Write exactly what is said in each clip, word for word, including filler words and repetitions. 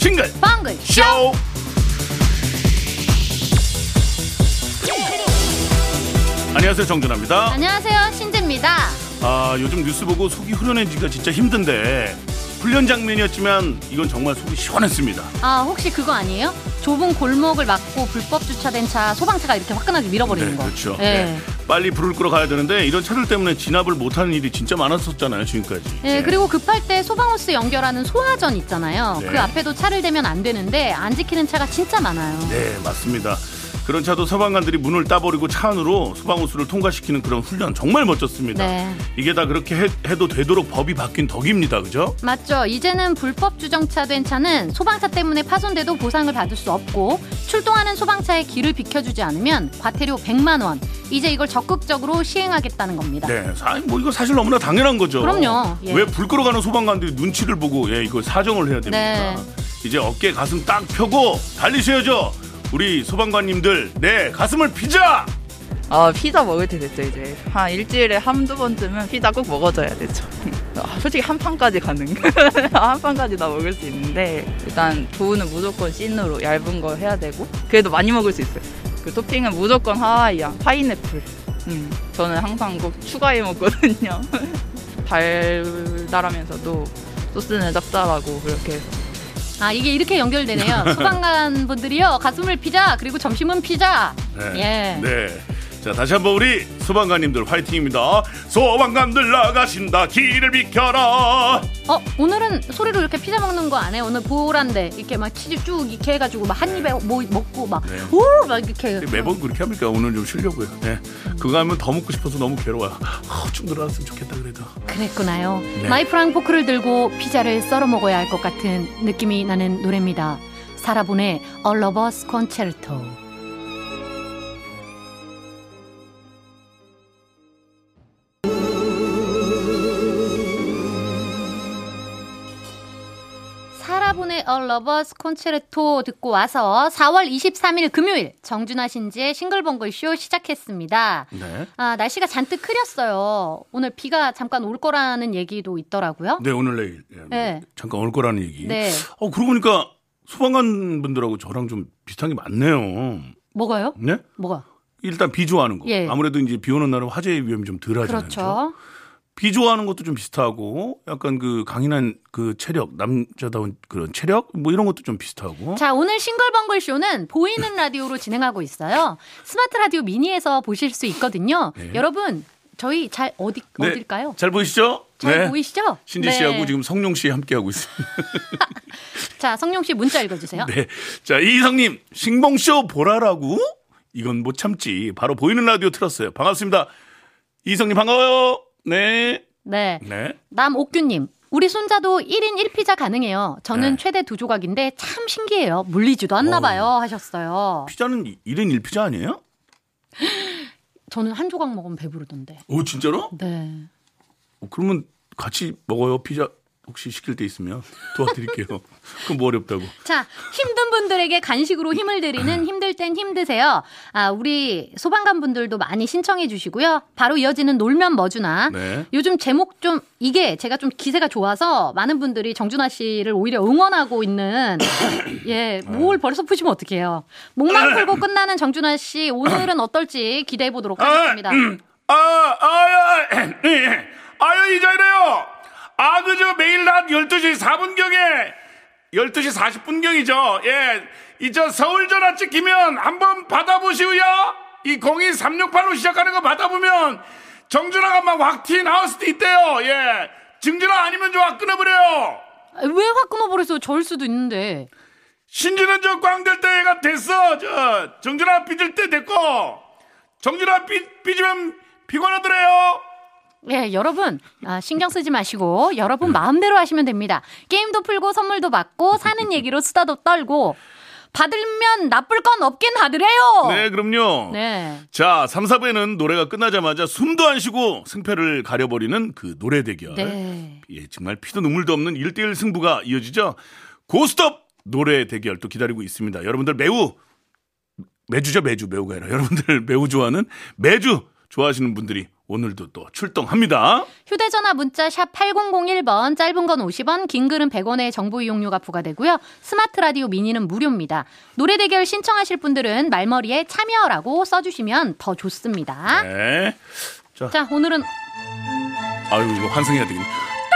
싱글 방글 쇼. 안녕하세요, 정준하입니다. 안녕하세요, 신재입니다. 아, 요즘 뉴스 보고 속이 후련해지기가 진짜 힘든데 훈련 장면이었지만 이건 정말 속이 시원했습니다. 아, 혹시 그거 아니에요? 좁은 골목을 막고 불법 주차된 차, 소방차가 이렇게 화끈하게 밀어버리는 네, 거. 그렇죠. 네. 네. 빨리 불을 끌어 가야 되는데 이런 차들 때문에 진압을 못하는 일이 진짜 많았었잖아요, 지금까지. 네, 네. 그리고 급할 때 소방호스 연결하는 소화전 있잖아요. 네. 그 앞에도 차를 대면 안 되는데 안 지키는 차가 진짜 많아요. 네, 맞습니다. 그런 차도 소방관들이 문을 따버리고 차 안으로 소방호스를 통과시키는 그런 훈련 정말 멋졌습니다. 네. 이게 다 그렇게 해, 해도 되도록 법이 바뀐 덕입니다. 그죠? 맞죠. 이제는 불법 주정차 된 차는 소방차 때문에 파손돼도 보상을 받을 수 없고, 출동하는 소방차의 길을 비켜주지 않으면 과태료 백만 원. 이제 이걸 적극적으로 시행하겠다는 겁니다. 네, 사, 뭐 이거 사실 너무나 당연한 거죠. 그럼요. 예. 왜 불 끌어가는 소방관들이 눈치를 보고 예, 이거 사정을 해야 됩니까? 네. 이제 어깨 가슴 딱 펴고 달리셔야죠. 우리 소방관님들, 네, 가슴을 피자! 아, 피자 먹을 때 됐죠. 이제 한 일주일에 한두 번쯤은 피자 꼭 먹어줘야 되죠. 솔직히 한 판까지 가능. 한 판까지 다 먹을 수 있는데, 일단 도우는 무조건 씬으로 얇은 거 해야 되고, 그래도 많이 먹을 수 있어요. 그 토핑은 무조건 하와이안, 파인애플. 음, 저는 항상 꼭 추가해 먹거든요. 달달하면서도 소스는 짭짤하고 그렇게 해서. 아, 이게 이렇게 연결되네요. 소방관 분들이요, 가슴을 피자, 그리고 점심은 피자. 네. 예. 네. 자, 다시 한번 우리 소방관님들 화이팅입니다. 소방관들 나가신다. 길을 비켜라. 어, 오늘은 소리로 이렇게 피자 먹는 거 안 해요? 오늘 보란데 이렇게 막 치즈 쭉 이렇게 해가지고 막 한 입에 뭐 먹고 막 네. 오, 막 이렇게. 매번 그렇게 합니까? 오늘 좀 쉬려고요. 네. 그거 하면 더 먹고 싶어서 너무 괴로워요. 어, 좀 늘어났으면 좋겠다 그래도. 그랬구나요. 네. 나이프랑 포크를 들고 피자를 썰어 먹어야 할 것 같은 느낌이 나는 노래입니다. 사라본의 A Lover's Concerto. 사라본의 A Lover's Concerto 듣고 와서 사월 이십삼일 금요일 정준하 신지의 싱글벙글쇼 시작했습니다. 네. 아, 날씨가 잔뜩 흐렸어요. 오늘 비가 잠깐 올 거라는 얘기도 있더라고요. 네, 오늘 내일. 예, 네. 잠깐 올 거라는 얘기. 네. 어, 그러고 보니까 소방관 분들하고 저랑 좀 비슷한 게 많네요. 뭐가요? 네? 뭐가? 일단 비 좋아하는 거. 예. 아무래도 이제 비 오는 날은 화재 위험이 좀 덜 하잖아요. 그렇죠. 비 좋아하는 것도 좀 비슷하고 약간 그 강인한 그 체력, 남자다운 그런 체력 뭐 이런 것도 좀 비슷하고. 자, 오늘 싱글벙글 쇼는 보이는 라디오로 진행하고 있어요. 스마트 라디오 미니에서 보실 수 있거든요. 네. 여러분, 저희 잘 어디 네. 어딜까요? 잘 보이시죠? 잘 네. 보이시죠? 신지 네. 씨하고 지금 성룡 씨 함께 하고 있습니다. 자, 성룡 씨 문자 읽어주세요. 네. 자, 이희성님, 싱벙쇼 보라라고? 이건 못 참지. 바로 보이는 라디오 틀었어요. 반갑습니다. 이희성님 반가워요. 네. 네. 네. 남옥규님, 우리 손자도 일 인 일 피자 가능해요. 저는 네. 최대 두 조각인데 참 신기해요. 물리지도 않나 봐요. 하셨어요. 피자는 일 인 일 피자 아니에요? 저는 한 조각 먹으면 배부르던데. 오, 진짜로? 네. 어, 그러면 같이 먹어요. 피자 혹시 시킬 때 있으면 도와드릴게요. 그럼 뭐 어렵다고. 자, 힘든 분들에게 간식으로 힘을 드리는 힘들 땐 힘드세요. 아, 우리 소방관 분들도 많이 신청해 주시고요. 바로 이어지는 놀면 뭐주나. 네. 요즘 제목 좀 이게 제가 좀 기세가 좋아서 많은 분들이 정준하 씨를 오히려 응원하고 있는 예, 뭘 벌써 푸시면 어떡해요. 목만 풀고 끝나는 정준하 씨 오늘은 어떨지 기대해 보도록 하겠습니다. 아, 아, 아유, 이자이래요. 아, 그저 매일 낮 열두 시 사 분경에 열두 시 사십 분경이죠. 예. 이 저 서울 전화 찍히면 한번 받아보시오요. 이 공이삼육팔로 시작하는 거 받아보면 정준하가 막 확 티 나올 수도 있대요. 예. 정준하 아니면 좀 확 끊어버려요. 왜 확 끊어버렸어요? 저일 수도 있는데. 신지는 저 꽝될 때가 됐어. 저 정준하 삐질 때 됐고 정준하 삐, 삐지면 피곤하더래요. 예, 여러분 아, 신경 쓰지 마시고 여러분 마음대로 하시면 됩니다. 게임도 풀고 선물도 받고 사는 얘기로 수다도 떨고 받으면 나쁠 건 없긴 하더래요. 네, 그럼요. 네. 자, 삼, 사 부에는 노래가 끝나자마자 숨도 안 쉬고 승패를 가려버리는 그 노래 대결. 네. 예, 정말 피도 눈물도 없는 일 대일 승부가 이어지죠. 고스톱 노래 대결 또 기다리고 있습니다. 여러분들 매우 매주죠, 매주 매우가 아니라 여러분들 매우 좋아하는 매주 좋아하시는 분들이 오늘도 또 출동합니다. 휴대전화 문자 샵 팔공공일 번, 짧은 건 오십 원, 긴 글은 백 원의 정보 이용료가 부과되고요. 스마트 라디오 미니는 무료입니다. 노래 대결 신청하실 분들은 말머리에 참여라고 써주시면 더 좋습니다. 네. 자, 자 오늘은 아유 이거 환승해야 되겠네.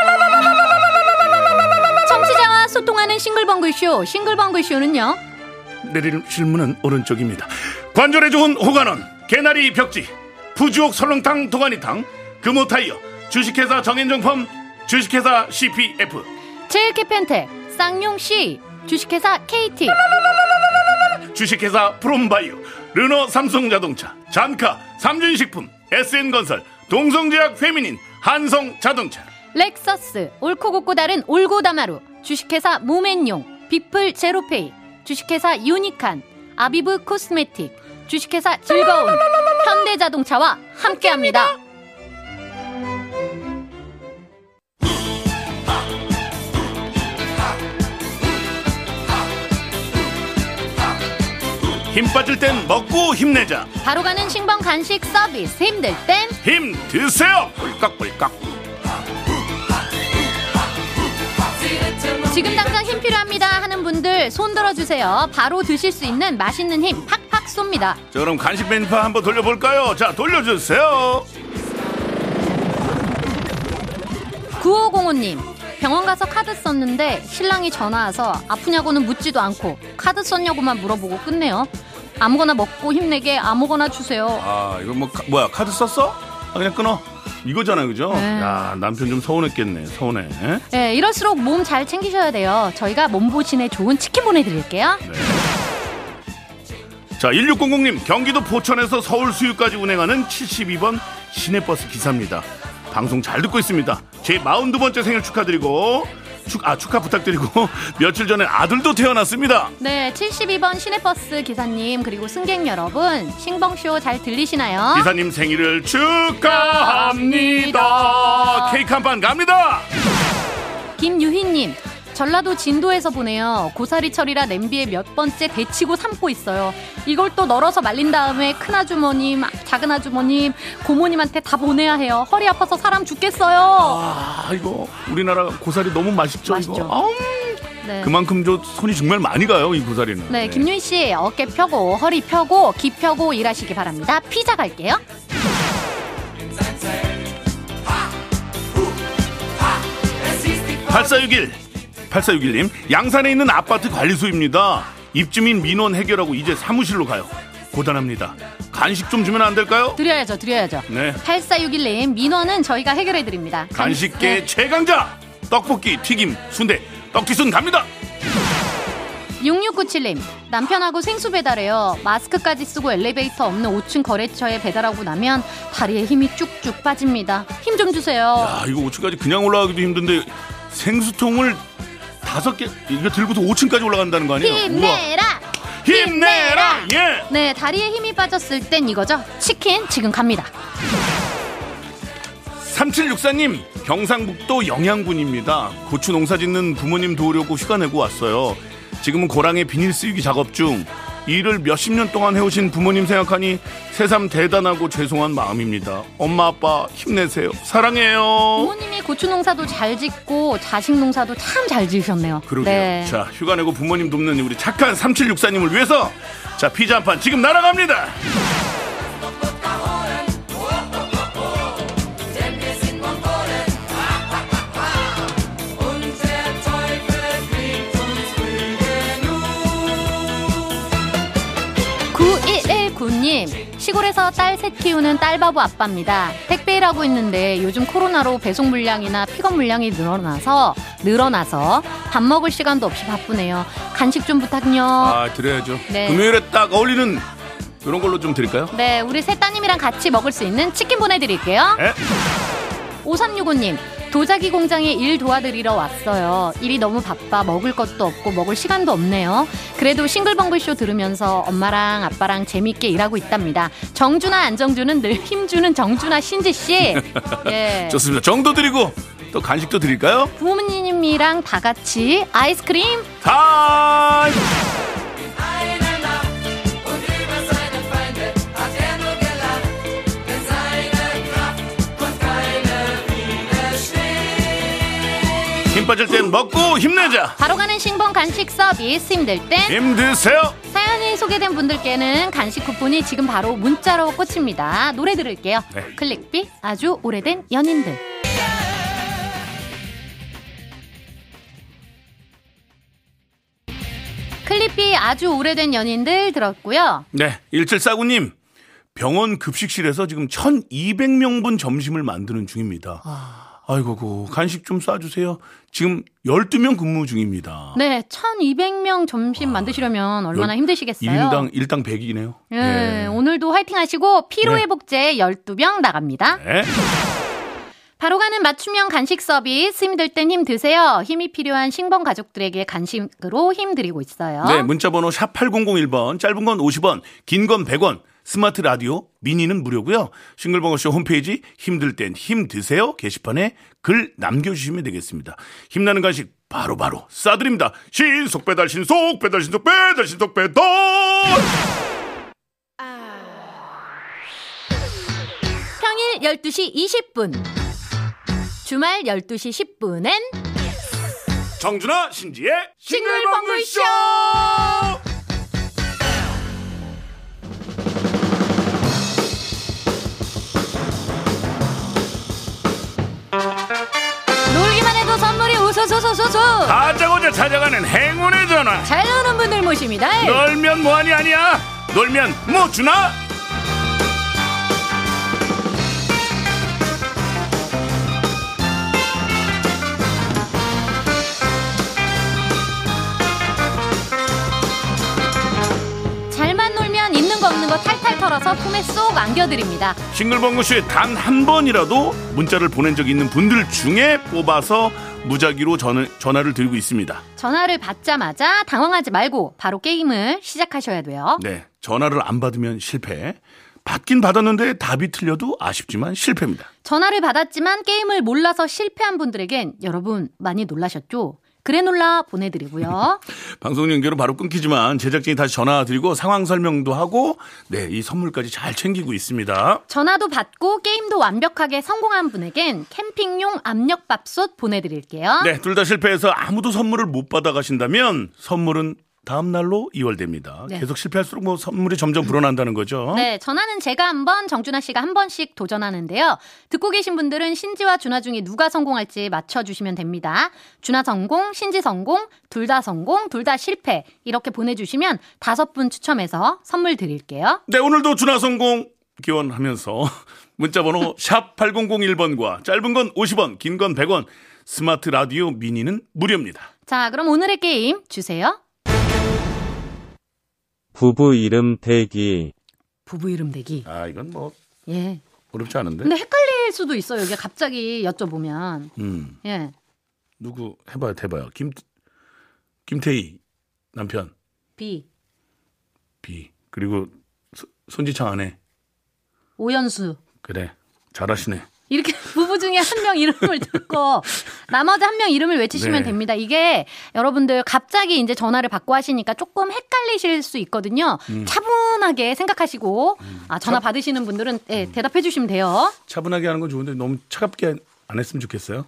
청취자와 소통하는 싱글벙글쇼. 싱글벙글쇼는요. 내릴 실문은 오른쪽입니다. 관절에 좋은 호간원, 개나리 벽지, 부주옥 설렁탕 도가니탕, 금호타이어, 주식회사 정현정펌, 주식회사 씨피에프, 제일캐펜텍, 쌍용씨, 주식회사 케이티, 주식회사 프롬바이오, 르노 삼성자동차, 잔카, 삼준식품, 에스엔건설, 동성제약 페미닌, 한성자동차, 렉서스, 옳고 곱고 다른 올고다마루, 주식회사 모멘용, 비플 제로페이, 주식회사 유니칸, 아비브 코스메틱, 주식회사 즐거운, 현대자동차와 함께합니다. 힘 빠질 땐 먹고 힘내자. 바로 가는 신봉 간식 서비스. 힘들 땐 힘 드세요. 꿀꺽꿀꺽. 지금 당장 힘 필요합니다 하는 분들 손 들어주세요. 바로 드실 수 있는 맛있는 힘 팍팍 쏩니다. 자, 그럼 간식 메뉴판 한번 돌려볼까요? 자, 돌려주세요. 구오공오 님, 병원 가서 카드 썼는데 신랑이 전화 와서 아프냐고는 묻지도 않고 카드 썼냐고만 물어보고 끝내요. 아무거나 먹고 힘내게 아무거나 주세요. 아, 이거 뭐 카, 뭐야 카드 썼어? 아, 그냥 끊어. 이거잖아요, 그죠? 네. 야, 남편 좀 서운했겠네. 서운해. 네, 이럴수록 몸 잘 챙기셔야 돼요. 저희가 몸보신에 좋은 치킨 보내드릴게요. 네. 자, 일육공공 님, 경기도 포천에서 서울 수유까지 운행하는 칠십이 번 시내버스 기사입니다. 방송 잘 듣고 있습니다. 제 마흔두 번째 생일 축하드리고 축, 아, 축하 부탁드리고 며칠 전에 아들도 태어났습니다. 네, 칠십이 번 시내버스 기사님 그리고 승객 여러분, 싱벙쇼 잘 들리시나요? 기사님 생일을 축하합니다. 케이크 한 판 갑니다. 김유희님, 전라도 진도에서 보내요. 고사리철이라 냄비에 몇 번째 데치고 삶고 있어요. 이걸 또 널어서 말린 다음에 큰아주머님, 작은아주머님, 고모님한테 다 보내야 해요. 허리 아파서 사람 죽겠어요. 아, 이거 우리나라 고사리 너무 맛있죠. 맛있죠. 이거. 아우, 네. 그만큼 저 손이 정말 많이 가요, 이 고사리는. 네, 김유희 씨 어깨 펴고 허리 펴고 기 펴고 일하시기 바랍니다. 피자 갈게요. 팔사육일 팔사육일 님, 양산에 있는 아파트 관리소입니다. 입주민 민원 해결하고 이제 사무실로 가요. 고단합니다. 간식 좀 주면 안 될까요? 드려야죠, 드려야죠. 네. 팔사육일 님, 민원은 저희가 해결해드립니다. 간식계 네. 최강자, 떡볶이, 튀김, 순대, 떡튀순 갑니다. 육육구칠 님, 남편하고 생수 배달해요. 마스크까지 쓰고 엘리베이터 없는 오 층 거래처에 배달하고 나면 다리에 힘이 쭉쭉 빠집니다. 힘 좀 주세요. 야, 이거 오 층까지 그냥 올라가기도 힘든데 생수통을 다섯 개 이거 들고서 오 층까지 올라간다는 거 아니에요? 힘내라! 우와. 힘내라! 예! 네, 다리에 힘이 빠졌을 땐 이거죠. 치킨 지금 갑니다. 삼칠육사 님, 경상북도 영양군입니다. 고추 농사 짓는 부모님 도우려고 휴가 내고 왔어요. 지금은 고랑에 비닐 쓰이기 작업 중. 일을 몇십 년 동안 해오신 부모님 생각하니 새삼 대단하고 죄송한 마음입니다. 엄마 아빠 힘내세요. 사랑해요. 부모님이 고추 농사도 잘 짓고 자식 농사도 참 잘 지으셨네요. 그러게요. 네. 자, 휴가 내고 부모님 돕는 우리 착한 삼칠육사 님을 위해서 자, 피자 한 판 지금 날아갑니다. 구일일구 님, 시골에서 딸 셋 키우는 딸바보 아빠입니다. 택배 일하고 있는데 요즘 코로나로 배송 물량이나 픽업 물량이 늘어나서 늘어나서 밥 먹을 시간도 없이 바쁘네요. 간식 좀 부탁요. 아, 드려야죠. 네. 금요일에 딱 어울리는 이런 걸로 좀 드릴까요? 네, 우리 새 따님이랑 같이 먹을 수 있는 치킨 보내드릴게요. 네. 오삼육오 님, 도자기 공장에 일 도와드리러 왔어요. 일이 너무 바빠 먹을 것도 없고 먹을 시간도 없네요. 그래도 싱글벙글쇼 들으면서 엄마랑 아빠랑 재밌게 일하고 있답니다. 정준하 안정준은 늘 힘주는 정준하 신지씨. 예. 좋습니다. 정도 드리고 또 간식도 드릴까요? 부모님이랑 다 같이 아이스크림 타임! 빠질 땐 먹고 힘내자. 바로 가는 신봉 간식 서비스 힘들 땐 힘드세요. 사연이 소개된 분들께는 간식 쿠폰이 지금 바로 문자로 꽂힙니다. 노래 들을게요. 네. 클릭비 아주 오래된 연인들. 클립비 아주 오래된 연인들 들었고요. 네, 일칠사구님 병원 급식실에서 지금 천이백 명분 점심을 만드는 중입니다. 아... 아이고, 그 간식 좀 쏴주세요. 지금 열두 명 근무 중입니다. 네, 천이백 명 점심 만드시려면 얼마나 열, 힘드시겠어요. 일당, 일당 백이네요. 네, 네. 오늘도 화이팅 하시고 피로회복제 네. 열두 병 나갑니다. 네. 바로 가는 맞춤형 간식 서비스 힘들 땐 힘 드세요. 힘이 필요한 신봉 가족들에게 간식으로 힘 드리고 있어요. 네, 문자번호 샵 팔공공일 번, 짧은 건 오십 원, 긴 건 백 원, 스마트 라디오, 미니는 무료고요. 싱글벙글쇼 홈페이지 힘들 땐 힘 드세요 게시판에 글 남겨주시면 되겠습니다. 힘나는 간식 바로바로 쏴드립니다. 신속 배달 신속 배달 신속 배달 신속 배달. 평일 열두 시 이십 분, 주말 열두 시 십 분엔 정준하 신지의 싱글벙글쇼. 놀기만 해도 선물이 우수수수수수. 가자고자 찾아가는 행운의 전화. 잘 노는 분들 모십니다. 놀면 뭐하니 아니야. 놀면 뭐 주나. 잘만 놀면 있는 거 없는 거 탈탈 털어서 품에 쏙 안겨드립니다. 싱글벙글쇼에 단 한 번이라도 문자를 보낸 적이 있는 분들 중에 뽑아서 무작위로 전화, 전화를 드리고 있습니다. 전화를 받자마자 당황하지 말고 바로 게임을 시작하셔야 돼요. 네, 전화를 안 받으면 실패. 받긴 받았는데 답이 틀려도 아쉽지만 실패입니다. 전화를 받았지만 게임을 몰라서 실패한 분들에겐 여러분 많이 놀라셨죠? 그래놀라 보내드리고요. 방송 연결은 바로 끊기지만 제작진이 다시 전화 드리고 상황 설명도 하고 네, 이 선물까지 잘 챙기고 있습니다. 전화도 받고 게임도 완벽하게 성공한 분에겐 캠핑용 압력밥솥 보내드릴게요. 네, 둘 다 실패해서 아무도 선물을 못 받아 가신다면 선물은 다음 날로 이월됩니다. 네. 계속 실패할수록 뭐 선물이 점점 불어난다는 거죠. 네, 전화는 제가 한 번, 정준하 씨가 한 번씩 도전하는데요. 듣고 계신 분들은 신지와 준하 중에 누가 성공할지 맞춰주시면 됩니다. 준하 성공, 신지 성공, 둘 다 성공, 둘 다 실패 이렇게 보내주시면 다섯 분 추첨해서 선물 드릴게요. 네, 오늘도 준하 성공 기원하면서 문자번호 샵 팔공공일 번과 짧은 건 오십 원, 긴 건 백 원, 스마트 라디오 미니는 무료입니다. 자, 그럼 오늘의 게임 주세요. 부부 이름 대기. 부부 이름 대기. 아, 이건 뭐 예. 어렵지 않은데. 근데 헷갈릴 수도 있어요. 이게 갑자기 여쭤보면. 음. 예. 누구 해봐요, 해봐요. 김 김태희 남편. B. B. 그리고 소, 손지창 아내. 오연수. 그래, 잘하시네. 이렇게 부부 중에 한 명 이름을 듣고 나머지 한 명 이름을 외치시면 네. 됩니다. 이게 여러분들 갑자기 이제 전화를 받고 하시니까 조금 헷갈리실 수 있거든요. 음. 차분하게 생각하시고 음. 아, 전화 차... 받으시는 분들은 네, 대답해 주시면 돼요. 차분하게 하는 건 좋은데 너무 차갑게 안 했으면 좋겠어요.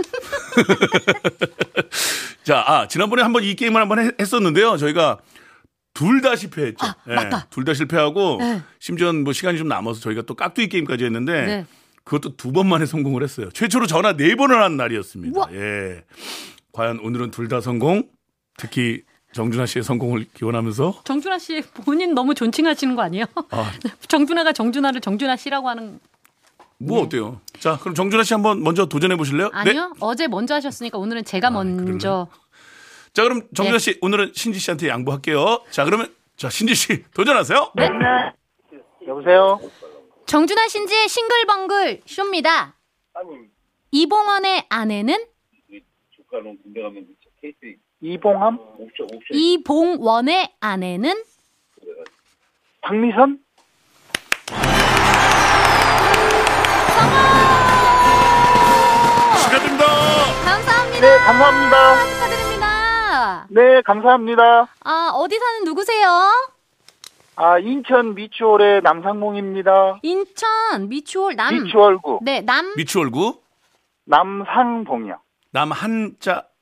자, 아, 지난번에 한번 이 게임을 한번 해, 했었는데요. 저희가 둘 다 실패했죠. 아, 맞다. 둘 다 실패하고 네. 심지어 뭐 시간이 좀 남아서 저희가 또 깍두기 게임까지 했는데 네. 그것도 두 번 만에 성공을 했어요. 최초로 전화 네 번을 한 날이었습니다. 우와. 예. 과연 오늘은 둘 다 성공? 특히 정준하 씨의 성공을 기원하면서 정준하 씨 본인 너무 존칭하시는 거 아니에요? 아. 정준하가 정준하를 정준하 씨라고 하는. 뭐 네. 어때요? 자, 그럼 정준하 씨 한번 먼저 도전해 보실래요? 아니요. 네. 어제 먼저 하셨으니까 오늘은 제가 아, 먼저. 자, 그럼 정준하 네. 씨 오늘은 신지 씨한테 양보할게요. 자, 그러면 자, 신지 씨 도전하세요. 네. 여보세요? 정준하 신지의 싱글벙글 쇼입니다. 이봉원의 아내는? 이봉함? 이봉원의 아내는? 박미선? 축하드립니다. 감사합니다. 네, 감사합니다. 축하드립니다. 네, 감사합니다. 아, 어디 사는 누구세요? 아, 인천 미추홀의 남상봉입니다. 인천 미추홀 남. 미추홀구. 네, 남. 미추홀구 남상봉이요. 남 한자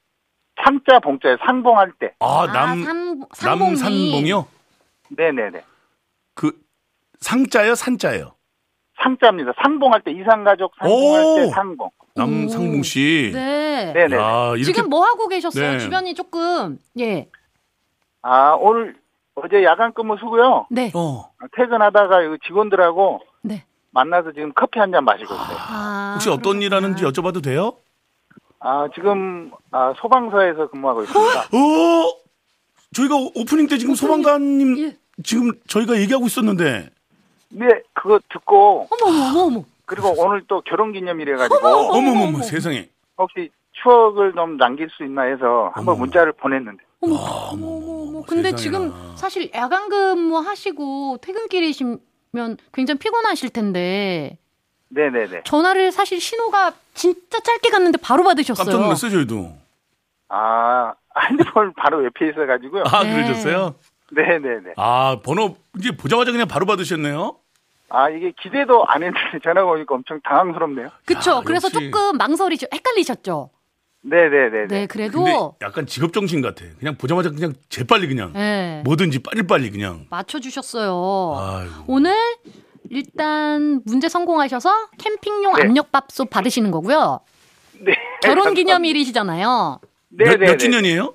상자 봉자에 상봉할 때. 아, 아, 남, 산, 상봉리. 남산봉이요? 네네네. 그, 상자요, 산자요? 상자입니다. 상봉할 때, 이상가족 상봉할 오! 때 상봉. 남상봉 씨. 네. 네네. 야, 이렇게. 지금 뭐 하고 계셨어요? 네. 주변이 조금 예. 아, 오늘, 어제 야간 근무 수고요. 네. 어. 퇴근하다가 이 직원들하고 네. 만나서 지금 커피 한 잔 마시고 있어요. 아, 혹시 어떤 일 그렇구나. 하는지 여쭤봐도 돼요? 아, 지금, 아, 소방서에서 근무하고 있습니다. 어, 저희가 오프닝 때 지금 소방관님 예. 지금 저희가 얘기하고 있었는데. 네, 그거 듣고, 어머 어머 어머 어머. 그리고 오늘 또 결혼기념일이라가지고, 어머머머 세상에. 혹시 추억을 좀 남길 수 있나 해서 한번 어머. 문자를 보냈는데. 어머, 아, 어머, 어머, 어머, 어머, 어머. 근데 세상에나. 지금 사실 야간 근무 하시고 퇴근길이시면 굉장히 피곤하실 텐데 네네네. 전화를 사실 신호가 진짜 짧게 갔는데 바로 받으셨어요. 깜짝 놀랐어요, 저희도. 아, 핸드폰 바로 옆에 있어가지고요. 아, 네. 그러셨어요? 네네네. 아, 번호 이제 보자마자 그냥 바로 받으셨네요? 아, 이게 기대도 안 했는데 전화가 오니까 엄청 당황스럽네요. 그쵸. 야, 그래서 역시. 조금 망설이죠. 헷갈리셨죠. 네네네네. 네, 근데 그래도 약간 직업정신 같아. 그냥 보자마자 그냥 재빨리 그냥. 네, 뭐든지 빨리빨리 그냥. 맞춰주셨어요. 아이고. 오늘 일단 문제 성공하셔서 캠핑용 네. 압력밥솥 받으시는 거고요. 네. 결혼기념일이시잖아요. 몇, 네네네. 몇 주년이에요?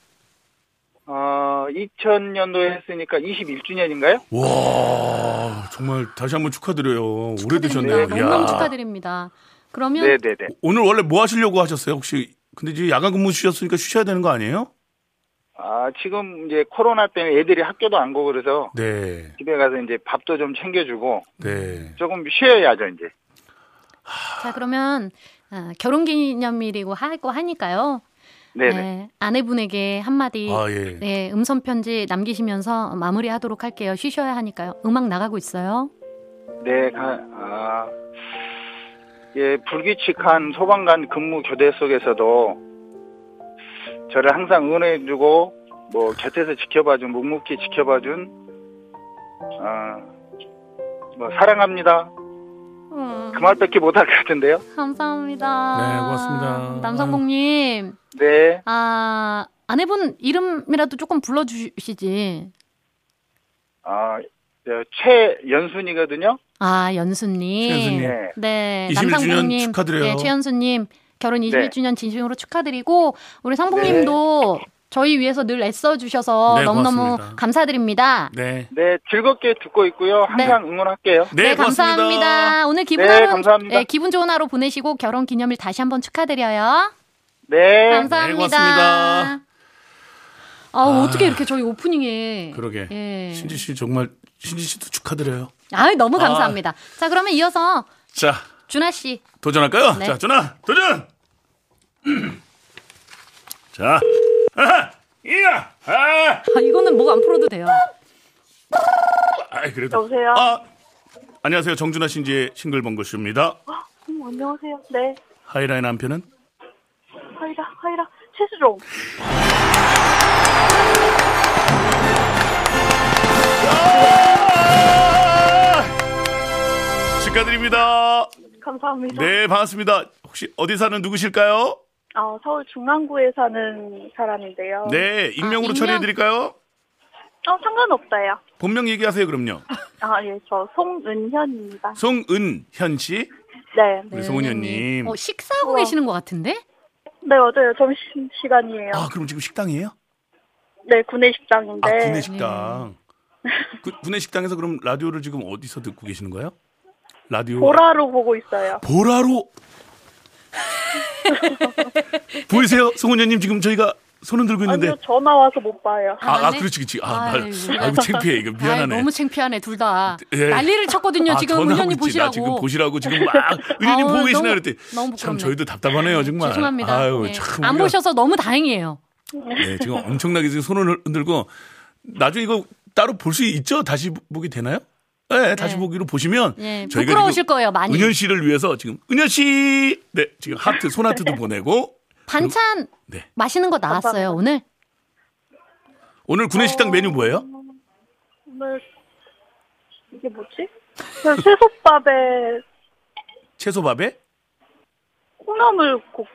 어, 이천 년도에 했으니까 이십일 주년인가요? 와, 정말 다시 한번 축하드려요. 오래되셨네요. 축하드립니다. 너무너무 이야. 축하드립니다. 그러면 네네네. 오늘 원래 뭐 하시려고 하셨어요? 혹시 근데 이제 야간 근무 쉬셨으니까 쉬셔야 되는 거 아니에요? 아, 지금 이제 코로나 때문에 애들이 학교도 안 가고 그래서 네, 집에 가서 이제 밥도 좀 챙겨주고 네. 조금 쉬어야죠, 이제. 자 그러면 아, 결혼기념일이고 하고 하니까요. 네네. 네, 아내분에게 한마디 아 예. 네, 음성 편지 남기시면서 마무리하도록 할게요. 쉬셔야 하니까요. 음악 나가고 있어요. 네, 가, 아, 예, 불규칙한 소방관 근무 교대 속에서도 저를 항상 응원해주고, 뭐, 곁에서 지켜봐준, 묵묵히 지켜봐준, 아, 뭐, 사랑합니다. 음, 그 말밖에 못할 것 같은데요. 감사합니다. 네, 고맙습니다. 남성봉님, 네. 아 아내분 이름이라도 조금 불러주시지. 아, 저 최연순이거든요. 아 연수님. 최연수님. 네. 네, 이십일 주년 남상봉님. 축하드려요. 네, 최연수님 결혼 이십일 네. 주년 진심으로 축하드리고 우리 상봉님도 저희 위해서 늘 애써주셔서 네, 너무너무 고맙습니다. 감사드립니다. 네. 네, 즐겁게 듣고 있고요. 항상 응원할게요. 네, 고맙습니다. 감사합니다. 오늘 기분 네, 하루, 감사합니다. 네, 기분 좋은 하루 보내시고 결혼 기념일 다시 한번 축하드려요. 네. 감사합니다. 네, 고맙습니다. 아, 어떻게 이렇게 저희 오프닝에 그러게. 예. 신지 씨 정말 신지 씨도 축하드려요. 아, 너무 감사합니다. 자, 그러면 이어서 자, 준하 씨. 도전할까요? 네. 자, 준아, 도전. 자, 아하, 이야, 아, 아, 이거는 목 안 풀어도 돼요. 아, 그래도. 여보세요? 아, 안녕하세요, 정준하 신지의 싱글벙글쇼입니다. 음, 안녕하세요. 네. 하이라의 남편은 하이라, 하이라, 최수종. 축하드립니다. 감사합니다. 네, 반갑습니다. 혹시 어디 사는 누구실까요? 아, 서울 중랑구에 사는 사람인데요. 네, 익명으로 익명? 처리해드릴까요? 어, 상관없어요. 본명 얘기하세요, 그럼요. 아, 예, 저 송은현입니다. 송은현 씨, 네. 우리 송은현님. 어, 식사하고 우와. 계시는 것 같은데? 네, 맞아요. 점심시간이에요. 아, 그럼 지금 식당이에요? 네, 구내식당인데. 아, 구내식당. 그, 구내식당에서 그럼 라디오를 지금 어디서 듣고 계시는 거예요? 라디오. 보라로 보고 있어요. 보라로. 보이세요? 송은현님 지금 저희가 손은 들고 있는데. 아니요, 전화 와서 못 봐요. 아, 아, 네? 그렇지, 그렇지. 아, 말, 아이고. 아이고, 창피해. 이거 미안하네. 아이, 너무 창피하네, 둘 다. 예. 난리를 쳤거든요, 아, 지금 전화하고 은현이 있지. 보시라고. 나 지금 보시라고 지금 막 은현님 아우, 보고 계시나 너무- 그랬더니 너무 참 부끄럽네. 저희도 답답하네요 정말. 죄송합니다. 아유, 네. 참 안 우리가- 보셔서 너무 다행이에요. 네, 지금 엄청나게 지금 손을 흔들고 나중에 이거 따로 볼 수 있죠? 다시 보기 되나요? 네, 다시 네. 보기로 보시면 예, 저희가 부끄러우실 지금 거예요, 많이. 은현 씨를 위해서 지금 은현 씨, 네 지금 하트 손 하트도 보내고 반찬 네 맛있는 거 나왔어요, 감사합니다. 오늘? 오늘 구내식당 메뉴 뭐예요? 오늘, 이게 뭐지? 그 새솥밥에 채소밥에 콩나물 국밥?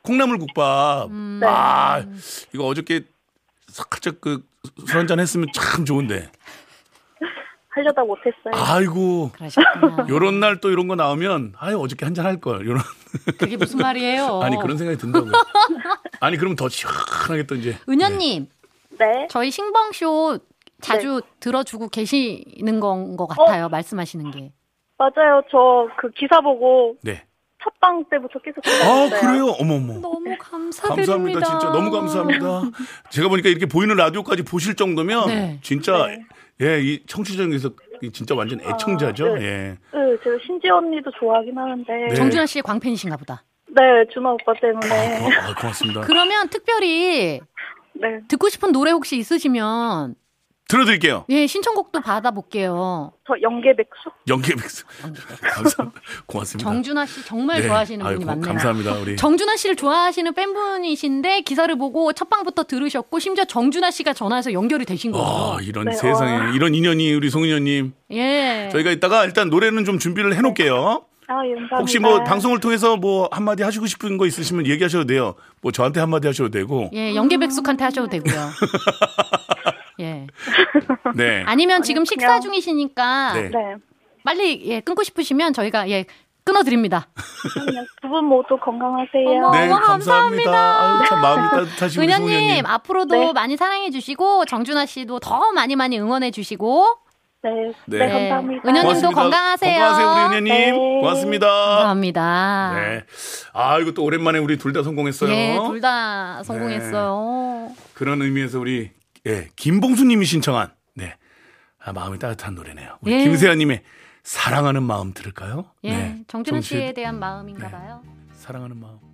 콩나물국밥. 음. 아, 이거 어저께 살짝 그 술 한잔 했으면 참 좋은데. 하려다 못했어요. 아이고. 그러셨구나. 요런 날 또 이런 거 나오면 아유 어저께 한잔 할 걸. 요런. 그게 무슨 말이에요? 아니 그런 생각이 든다고요. 아니 그러면 더 시원하게 또 이제. 은현님, 네. 저희 신봉쇼 자주 들어주고 계시는 건 것 같아요. 말씀하시는 게. 맞아요. 저 그 기사 보고 네. 첫방 때부터 계속 아 들었어요. 그래요? 어머머. 너무 감사드립니다. 감사합니다. 진짜 너무 감사합니다. 제가 보니까 이렇게 보이는 라디오까지 보실 정도면 네. 진짜 네. 예, 이 청취자 중에서 진짜 완전 애청자죠. 아, 네. 예. 네, 제가 신지 언니도 좋아하긴 하는데. 네. 네, 정준하 씨의 광팬이신가 보다. 준하 오빠 때문에. 고, 아, 고맙습니다. 그러면 특별히 네. 듣고 싶은 노래 혹시 있으시면 들어드릴게요. 예 신청곡도 받아볼게요. 저 연계백숙. 연계백수. 감사합니다. 고맙습니다. 정준하 씨 정말 네. 좋아하시는 아유, 분이 고- 많네요. 감사합니다. 우리. 정준하 씨를 좋아하시는 팬분이신데 기사를 보고 첫 방부터 들으셨고 심지어 정준하 씨가 전화해서 연결이 되신 거죠. 아, 이런 네, 세상에 와. 이런 인연이 우리 송은현님. 예. 저희가 이따가 일단 노래는 좀 준비를 해놓을게요. 아, 예, 감사합니다. 혹시 뭐 방송을 통해서 뭐 한마디 하시고 싶은 거 있으시면 얘기하셔도 돼요. 뭐 저한테 한마디 하셔도 되고. 예, 연계백숙한테 하셔도 되고요. 예. 네. 아니면 지금 그냥- 식사 중이시니까 네. 네. 빨리 예 끊고 싶으시면 저희가 예 끊어드립니다. 두 분 모두 건강하세요. 어머. 네, 너무 감사합니다. 감사합니다. 아유, 참 마음이 따뜻하시고 우리 송은현님. 은현님 앞으로도 네. 많이 사랑해 주시고 정준하 씨도 더 많이 많이 응원해 주시고 네, 네. 네, 감사합니다. 은현님도 건강하세요. 건강하세요, 우리 은현님. 네. 고맙습니다. 감사합니다. 네. 아, 이거 또 오랜만에 우리 둘 다 성공했어요. 예, 둘 다 성공했어요. 그런 의미에서 우리 예, 김봉수님이 신청한 네, 아, 마음이 따뜻한 노래네요. 우리 예. 김세아님의 사랑하는 마음 들을까요? 예, 네. 정준하 정신- 씨에 대한 마음인가 봐요. 사랑하는 마음.